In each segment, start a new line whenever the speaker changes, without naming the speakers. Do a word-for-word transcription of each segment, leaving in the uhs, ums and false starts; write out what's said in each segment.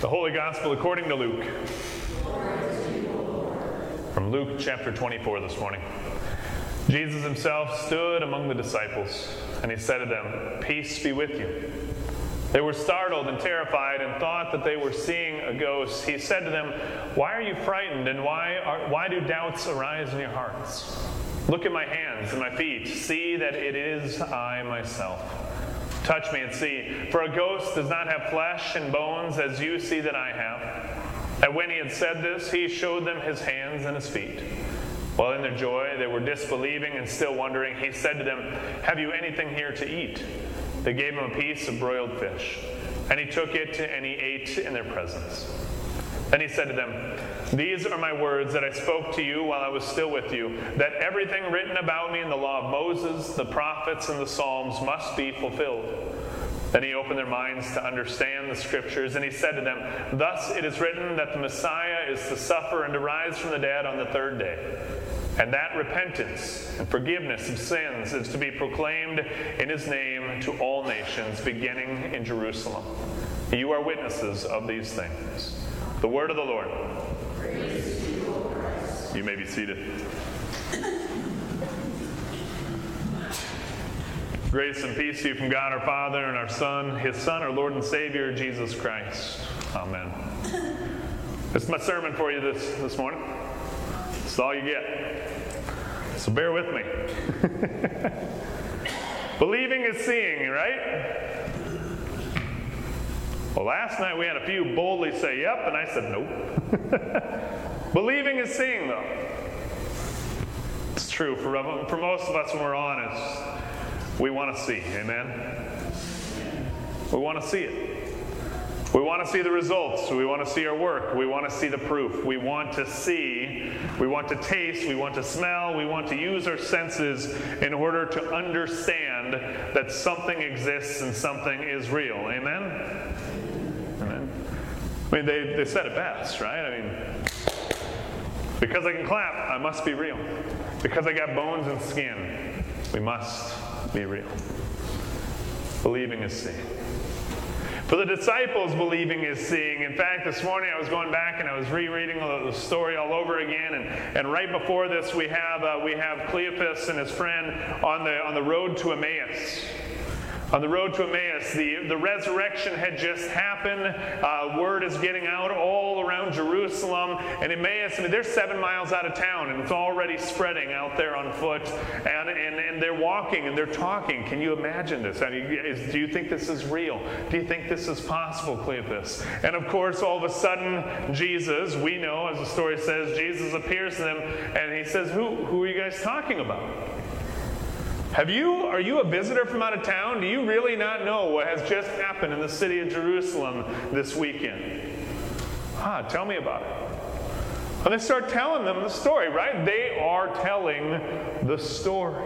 The Holy Gospel according to Luke. From Luke chapter twenty-four this morning. Jesus himself stood among the disciples, and he said to them, "Peace be with you." They were startled and terrified and thought that they were seeing a ghost. He said to them, "Why are you frightened, and why are, why do doubts arise in your hearts? Look at my hands and my feet. See that it is I myself. Touch me and see, for a ghost does not have flesh and bones as you see that I have." And when he had said this, he showed them his hands and his feet. While in their joy they were disbelieving and still wondering, he said to them, "Have you anything here to eat?" They gave him a piece of broiled fish, and he took it and he ate in their presence. Then he said to them, "These are my words that I spoke to you while I was still with you, that everything written about me in the law of Moses, the prophets, and the Psalms must be fulfilled." Then he opened their minds to understand the Scriptures, and he said to them, "Thus it is written that the Messiah is to suffer and to rise from the dead on the third day, and that repentance and forgiveness of sins is to be proclaimed in his name to all nations, beginning in Jerusalem. You are witnesses of these things." The word of the Lord.
Praise to you, O Christ.
You may be seated. Grace and peace to you from God our Father and our Son, his Son, our Lord and Savior, Jesus Christ. Amen. This is my sermon for you this, this morning. This is all you get. So bear with me. Believing is seeing, right? Well, last night we had a few boldly say yep, and I said nope. Believing is seeing, though. It's true. For, for most of us, when we're honest, we want to see. Amen? We want to see it. We want to see the results. We want to see our work. We want to see the proof. We want to see. We want to taste. We want to smell. We want to use our senses in order to understand that something exists and something is real. Amen? Amen. I mean, they, they said it best, right? I mean, because I can clap, I must be real. Because I got bones and skin, we must be real. Believing is seeing. For the disciples, believing is seeing. In fact, this morning I was going back and I was rereading the story all over again. And, and right before this, we have uh, we have Cleopas and his friend on the on the road to Emmaus. On the road to Emmaus, the, the resurrection had just happened. Uh, word is getting out all around Jerusalem. And Emmaus, I mean, they're seven miles out of town, and it's already spreading out there on foot. And, and, and they're walking, and they're talking. Can you imagine this? I mean, is, do you think this is real? Do you think this is possible, Cleopas? And of course, all of a sudden, Jesus, we know, as the story says, Jesus appears to them, and he says, who, who are you guys talking about? Have you, are you a visitor from out of town? Do you really not know what has just happened in the city of Jerusalem this weekend? Ah, tell me about it. And they start telling them the story, right? They are telling the story.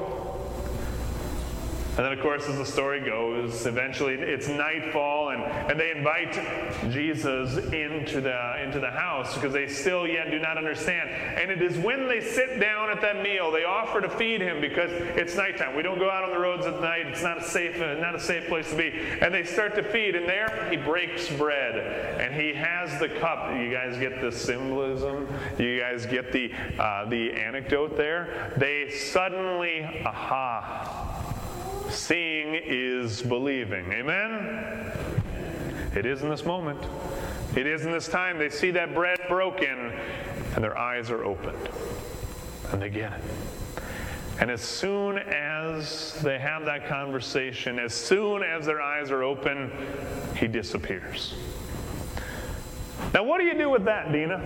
And then, of course, as the story goes, eventually it's nightfall, and, and they invite Jesus into the, into the house because they still yet do not understand. And it is when they sit down at that meal, they offer to feed him because it's nighttime. We don't go out on the roads at night. It's not a safe, not a safe place to be. And they start to feed, and there he breaks bread, and he has the cup. You guys get the symbolism? You guys get the, uh, the anecdote there? They suddenly, aha, seeing is believing. Amen? It is in this moment. It is in this time. They see that bread broken, and their eyes are opened. And they get it. And as soon as they have that conversation, as soon as their eyes are open, he disappears. Now, what do you do with that, Dina?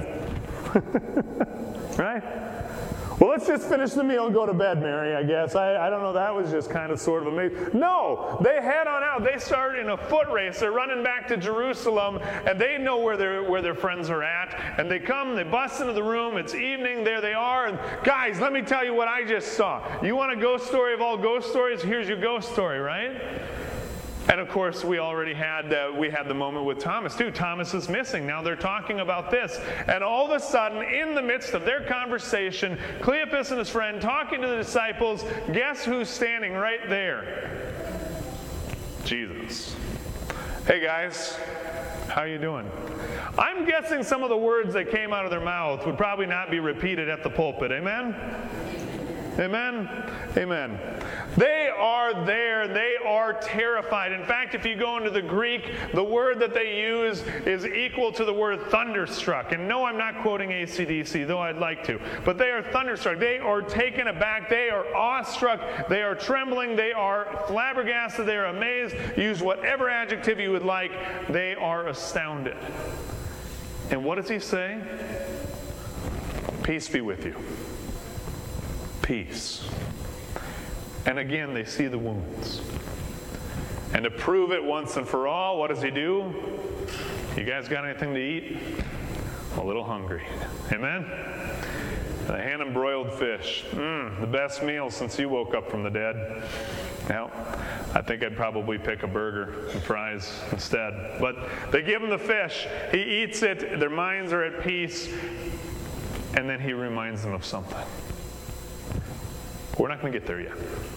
Right? Well, let's just finish the meal and go to bed, Mary, I guess. I, I don't know, that was just kind of sort of amazing. No, they head on out. They start in a foot race. They're running back to Jerusalem, and they know where, their where their friends are at. And they come, they bust into the room. It's evening. There they are. And guys, let me tell you what I just saw. You want a ghost story of all ghost stories? Here's your ghost story, right? And of course, we already had uh, we had the moment with Thomas too. Thomas is missing. Now they're talking about this, and all of a sudden, in the midst of their conversation, Cleopas and his friend talking to the disciples. Guess who's standing right there? Jesus. Hey guys, How you doing? I'm guessing some of the words that came out of their mouth would probably not be repeated at the pulpit. Amen? Amen? Amen. They are there. They are terrified. In fact, if you go into the Greek, the word that they use is equal to the word thunderstruck. And no, I'm not quoting A C D C, though I'd like to. But they are thunderstruck. They are taken aback. They are awestruck. They are trembling. They are flabbergasted. They are amazed. Use whatever adjective you would like. They are astounded. And what does he say? Peace be with you. Peace. And again, they see the wounds. And to prove it once and for all, what does he do? You guys got anything to eat? I'm a little hungry. Amen? And I hand him broiled fish. Mmm, the best meal since you woke up from the dead. Now, I think I'd probably pick a burger and fries instead. But they give him the fish. He eats it. Their minds are at peace. And then he reminds them of something. We're not going to get there yet.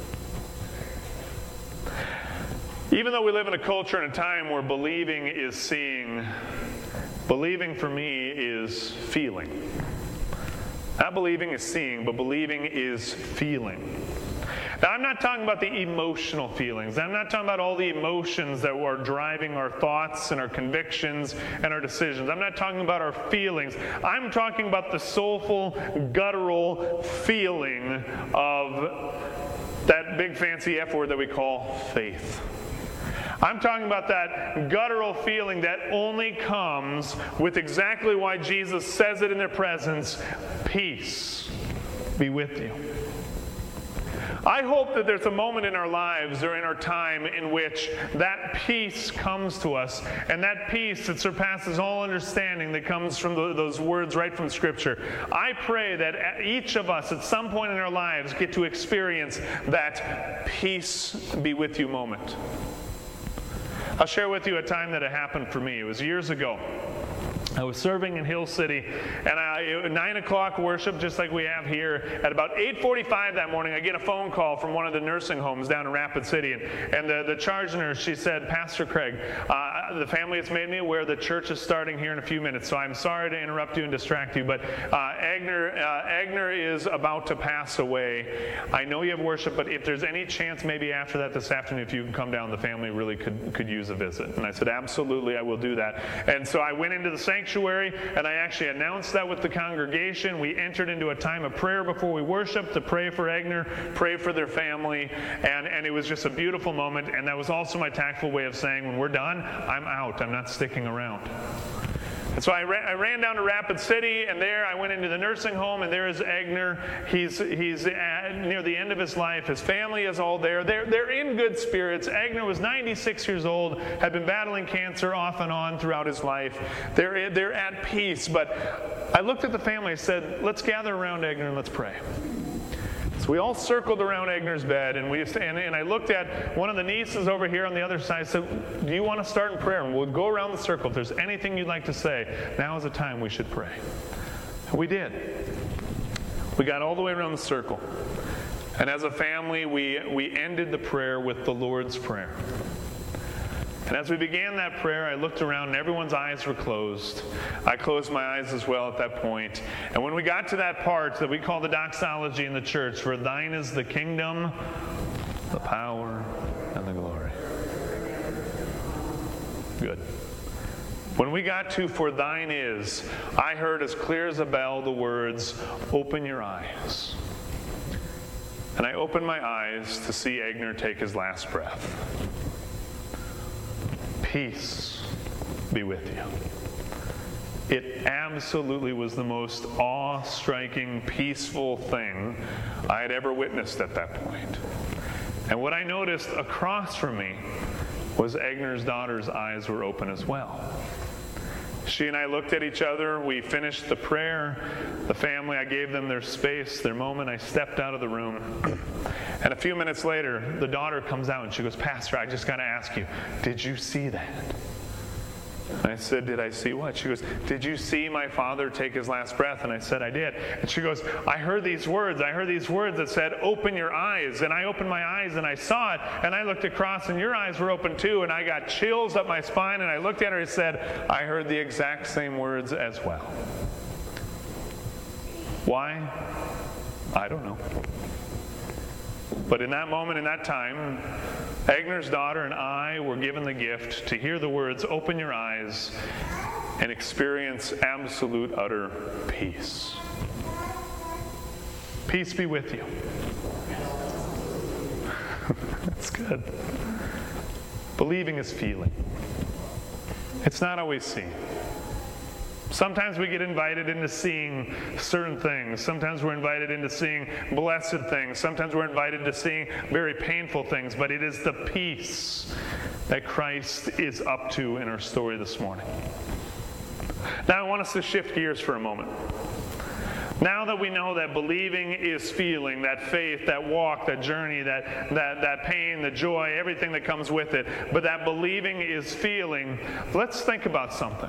Even though we live in a culture and a time where believing is seeing, believing for me is feeling. Not believing is seeing, but believing is feeling. Now, I'm not talking about the emotional feelings. I'm not talking about all the emotions that are driving our thoughts and our convictions and our decisions. I'm not talking about our feelings. I'm talking about the soulful, guttural feeling of that big fancy F word that we call faith. I'm talking about that guttural feeling that only comes with exactly why Jesus says it in their presence, peace be with you. I hope that there's a moment in our lives or in our time in which that peace comes to us, and that peace that surpasses all understanding that comes from the, those words right from Scripture. I pray that each of us at some point in our lives get to experience that peace be with you moment. I'll share with you a time that it happened for me. It was years ago. I was serving in Hill City, and I, nine o'clock worship, just like we have here. At about eight forty-five that morning, I get a phone call from one of the nursing homes down in Rapid City, and, and the, the charge nurse, she said, Pastor Craig, uh, the family has made me aware the church is starting here in a few minutes, so I'm sorry to interrupt you and distract you, but uh, Agner, uh, Agner is about to pass away. I know you have worship, but if there's any chance maybe after that this afternoon, if you can come down, the family really could, could use a visit. And I said, absolutely, I will do that. And so I went into the sanctuary, Sanctuary, and I actually announced that with the congregation. We entered into a time of prayer before we worshiped to pray for Agner, pray for their family, and, and it was just a beautiful moment, and that was also my tactful way of saying, when we're done, I'm out. I'm not sticking around. And so I ran, I ran down to Rapid City, and there I went into the nursing home, and there is Agner. He's he's at, near the end of his life. His family is all there. They're, they're in good spirits. Agner was ninety-six years old, had been battling cancer off and on throughout his life. They're, they're at peace. But I looked at the family and said, let's gather around Agner and let's pray. So we all circled around Agner's bed, and we and, and I looked at one of the nieces over here on the other side. I said, do you want to start in prayer? And we'll go around the circle. If there's anything you'd like to say, now is the time we should pray. And we did. We got all the way around the circle. And as a family, we, we ended the prayer with the Lord's Prayer. And as we began that prayer, I looked around and everyone's eyes were closed. I closed my eyes as well at that point. And when we got to that part that we call the doxology in the church, for thine is the kingdom, the power, and the glory. Good. When we got to for thine is, I heard as clear as a bell the words, open your eyes. And I opened my eyes to see Agner take his last breath. Peace be with you. It absolutely was the most awe-striking, peaceful thing I had ever witnessed at that point. And what I noticed across from me was Agner's daughter's eyes were open as well. She and I looked at each other. We finished the prayer. The family, I gave them their space, their moment. I stepped out of the room. And a few minutes later, the daughter comes out and she goes, Pastor, I just got to ask you, did you see that? I said, did I see what? She goes, did you see my father take his last breath? And I said, I did. And she goes, I heard these words. I heard these words that said, open your eyes. And I opened my eyes and I saw it. And I looked across and your eyes were open too. And I got chills up my spine. And I looked at her and said, I heard the exact same words as well. Why? I don't know. But in that moment, in that time, Agner's daughter and I were given the gift to hear the words, open your eyes, and experience absolute, utter peace. Peace be with you. That's good. Believing is feeling. It's not always seen. Sometimes we get invited into seeing certain things. Sometimes we're invited into seeing blessed things. Sometimes we're invited to seeing very painful things. But it is the peace that Christ is up to in our story this morning. Now I want us to shift gears for a moment. Now that we know that believing is feeling, that faith, that walk, that journey, that, that, that pain, the joy, everything that comes with it, but that believing is feeling, let's think about something.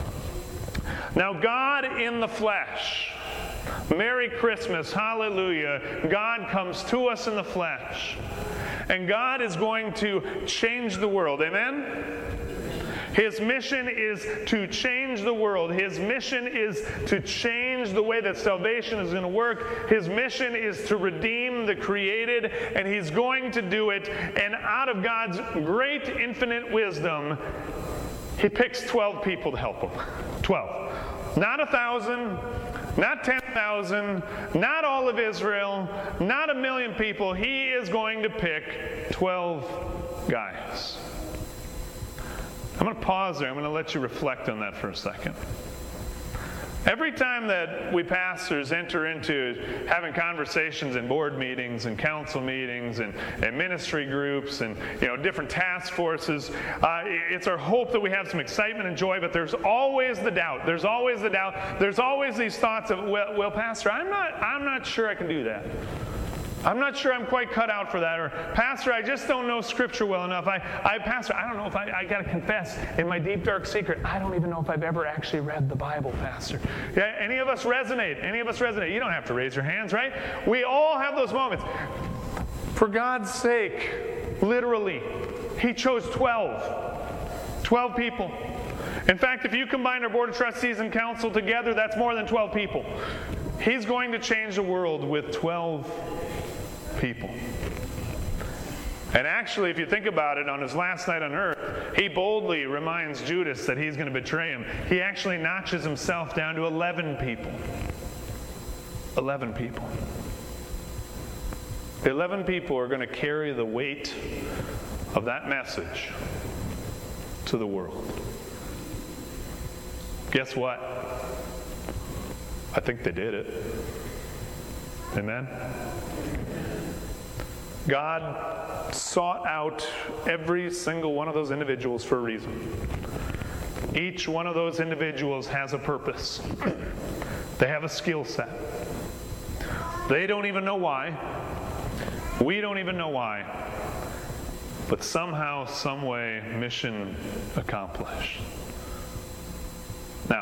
Now, God in the flesh, Merry Christmas, hallelujah, God comes to us in the flesh, and God is going to change the world, amen? His mission is to change the world. His mission is to change the way that salvation is going to work. His mission is to redeem the created, and He's going to do it, and out of God's great infinite wisdom, He picks twelve people to help Him. twelve. Not a thousand, not ten thousand, not all of Israel, not a million people. He is going to pick twelve guys. I'm going to pause there. I'm going to let you reflect on that for a second. Every time that we pastors enter into having conversations in board meetings and council meetings and, and ministry groups and you know different task forces, uh, it's our hope that we have some excitement and joy, but there's always the doubt. There's always the doubt. There's always these thoughts of, well, well Pastor, I'm not, I'm not sure I can do that. I'm not sure I'm quite cut out for that. Or, Pastor, I just don't know Scripture well enough. I, I Pastor, I don't know if I, I got to confess in my deep, dark secret, I don't even know if I've ever actually read the Bible, Pastor. Yeah, any of us resonate? Any of us resonate? You don't have to raise your hands, right? We all have those moments. For God's sake, literally, He chose twelve. twelve people. In fact, if you combine our Board of Trustees and Council together, that's more than twelve people. He's going to change the world with twelve people. And actually, if you think about it, on his last night on earth, he boldly reminds Judas that he's going to betray him. He actually notches himself down to eleven people. eleven people. eleven people are going to carry the weight of that message to the world. Guess what? I think they did it. Amen? God sought out every single one of those individuals for a reason. Each one of those individuals has a purpose. They have a skill set. They don't even know why. We don't even know why. But somehow, some way, mission accomplished. Now,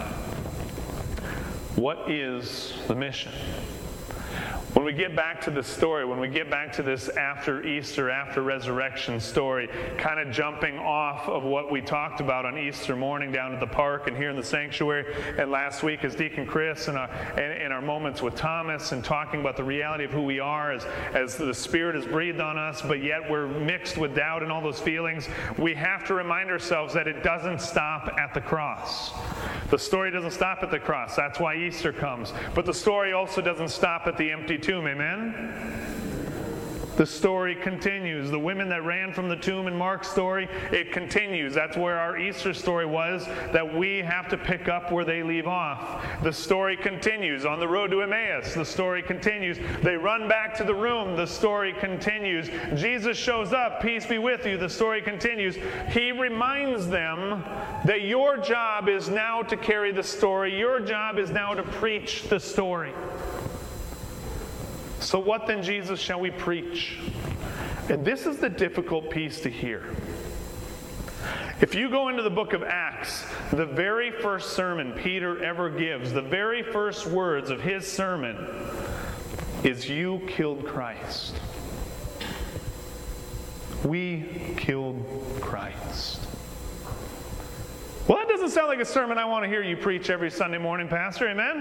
what is the mission? When we get back to this story, when we get back to this after Easter, after resurrection story, kind of jumping off of what we talked about on Easter morning down at the park and here in the sanctuary, and last week as Deacon Chris and our, and, and our moments with Thomas and talking about the reality of who we are as, as the Spirit has breathed on us, but yet we're mixed with doubt and all those feelings, we have to remind ourselves that it doesn't stop at the cross. The story doesn't stop at the cross. That's why Easter comes. But the story also doesn't stop at the empty tomb. Amen? The story continues. The women that ran from the tomb in Mark's story, it continues. That's where our Easter story was, that we have to pick up where they leave off. The story continues. On the road to Emmaus, the story continues. They run back to the room. The story continues. Jesus shows up. Peace be with you. The story continues. He reminds them that your job is now to carry the story. Your job is now to preach the story. So what then, Jesus, shall we preach? And this is the difficult piece to hear. If you go into the book of Acts, the very first sermon Peter ever gives, the very first words of his sermon is, "You killed Christ." We killed Christ. Well, that doesn't sound like a sermon I want to hear you preach every Sunday morning, Pastor. Amen?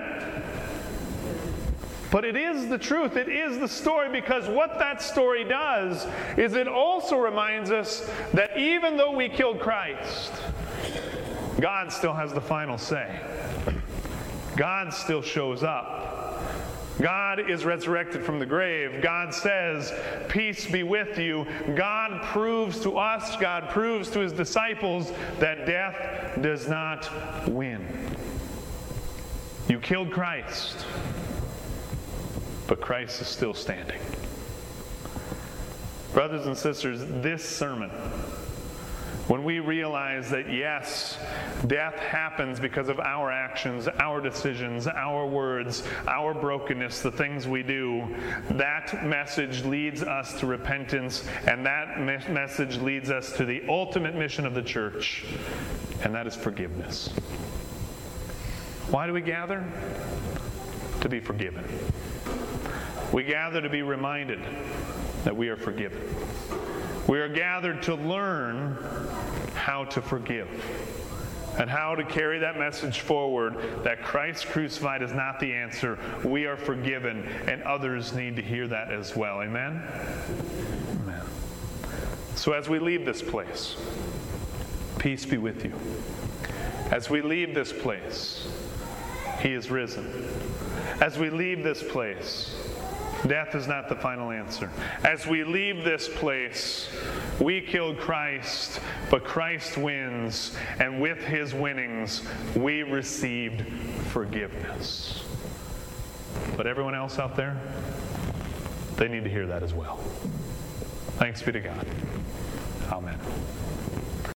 But it is the truth. It is the story, because what that story does is it also reminds us that even though we killed Christ, God still has the final say. God still shows up. God is resurrected from the grave. God says, "Peace be with you." God proves to us, God proves to his disciples that death does not win. You killed Christ, but Christ is still standing. Brothers and sisters, this sermon, when we realize that yes, death happens because of our actions, our decisions, our words, our brokenness, the things we do, that message leads us to repentance, and that me- message leads us to the ultimate mission of the church, and that is forgiveness. Why do we gather? To be forgiven. We gather to be reminded that we are forgiven. We are gathered to learn how to forgive and how to carry that message forward, that Christ crucified is not the answer. We are forgiven, and others need to hear that as well. Amen? Amen. So as we leave this place, peace be with you. As we leave this place, he is risen. As we leave this place, death is not the final answer. As we leave this place, we killed Christ, but Christ wins, and with his winnings, we received forgiveness. But everyone else out there, they need to hear that as well. Thanks be to God. Amen.